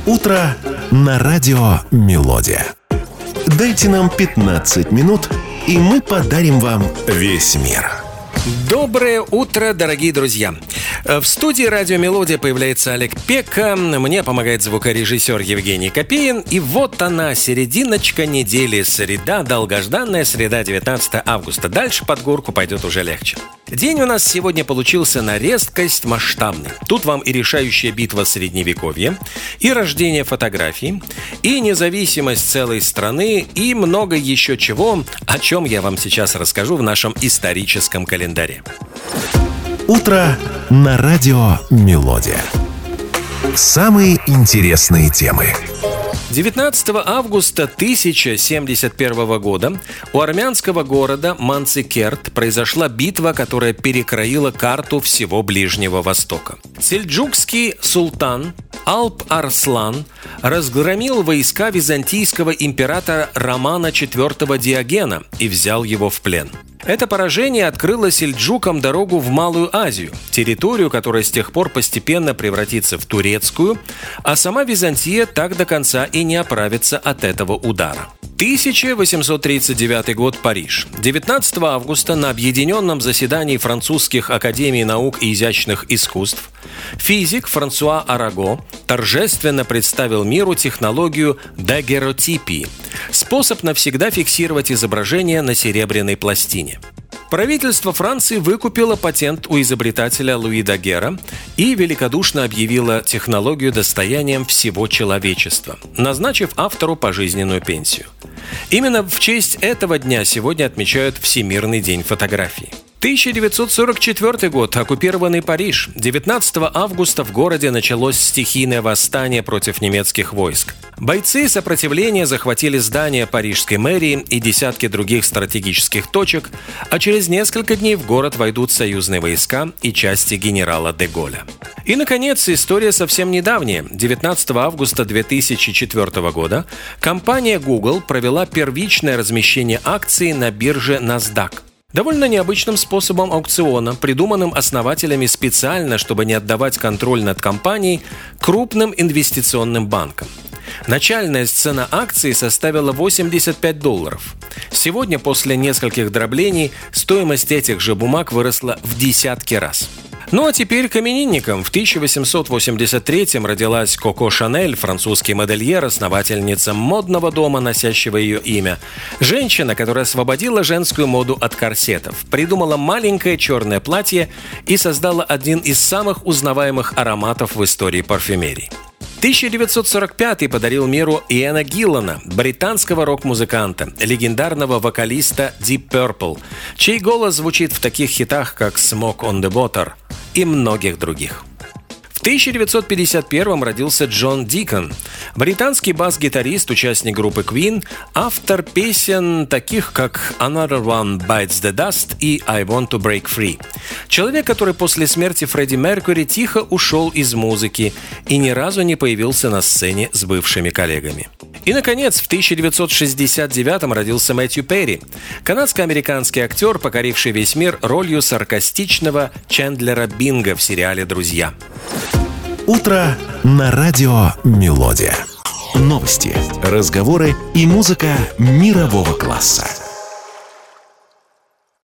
Утро на радио «Мелодия». Дайте нам 15 минут, и мы подарим вам весь мир. Доброе утро, дорогие друзья! В студии «Радио Мелодия» появляется Олег Пека, мне помогает звукорежиссер Евгений Копеин. И вот она, серединочка недели, среда, долгожданная среда, 19 августа. Дальше под горку пойдет уже легче. День у нас сегодня получился на редкость масштабный. Тут вам и решающая битва Средневековья, и рождение фотографий, и независимость целой страны, и много еще чего, о чем я вам сейчас расскажу в нашем историческом календаре. Утро на радио «Мелодия». Самые интересные темы. 19 августа 1071 года у армянского города Манцикерт произошла битва, которая перекроила карту всего Ближнего Востока. Сельджукский султан Алп-Арслан разгромил войска византийского императора Романа IV Диогена и взял его в плен. Это поражение открыло сельджукам дорогу в Малую Азию, территорию, которая с тех пор постепенно превратится в турецкую, а сама Византия так до конца и не оправится от этого удара. 1839 год, Париж. 19 августа на объединенном заседании французских академий наук и изящных искусств физик Франсуа Араго торжественно представил миру технологию дагеротипии – способ навсегда фиксировать изображение на серебряной пластине. Правительство Франции выкупило патент у изобретателя Луи Дагера и великодушно объявило технологию достоянием всего человечества, назначив автору пожизненную пенсию. Именно в честь этого дня сегодня отмечают Всемирный день фотографии. 1944 год. Оккупированный Париж. 19 августа в городе началось стихийное восстание против немецких войск. Бойцы сопротивления захватили здание парижской мэрии и десятки других стратегических точек, а через несколько дней в город войдут союзные войска и части генерала де Голля. И, наконец, история совсем недавняя. 19 августа 2004 года компания Google провела первичное размещение акций на бирже NASDAQ. Довольно необычным способом аукциона, придуманным основателями специально, чтобы не отдавать контроль над компанией крупным инвестиционным банкам. Начальная цена акций составила $85. Сегодня, после нескольких дроблений, стоимость этих же бумаг выросла в десятки раз. Ну а теперь к именинникам. В 1883-м родилась Коко Шанель, французский модельер, основательница модного дома, носящего ее имя. Женщина, которая освободила женскую моду от корсетов, придумала маленькое черное платье и создала один из самых узнаваемых ароматов в истории парфюмерии. 1945 подарил миру Иэна Гиллана, британского рок-музыканта, легендарного вокалиста Deep Purple, чей голос звучит в таких хитах, как «Smoke on the Water» и многих других. В 1951 родился Джон Дикон, британский бас-гитарист, участник группы Queen, автор песен таких, как «Another One Bites the Dust» и «I Want to Break Free». Человек, который после смерти Фредди Меркьюри тихо ушел из музыки и ни разу не появился на сцене с бывшими коллегами. И, наконец, в 1969 родился Мэтью Перри, канадско-американский актер, покоривший весь мир ролью саркастичного Чендлера Бинга в сериале «Друзья». Утро на радио «Мелодия». Новости, разговоры и музыка мирового класса.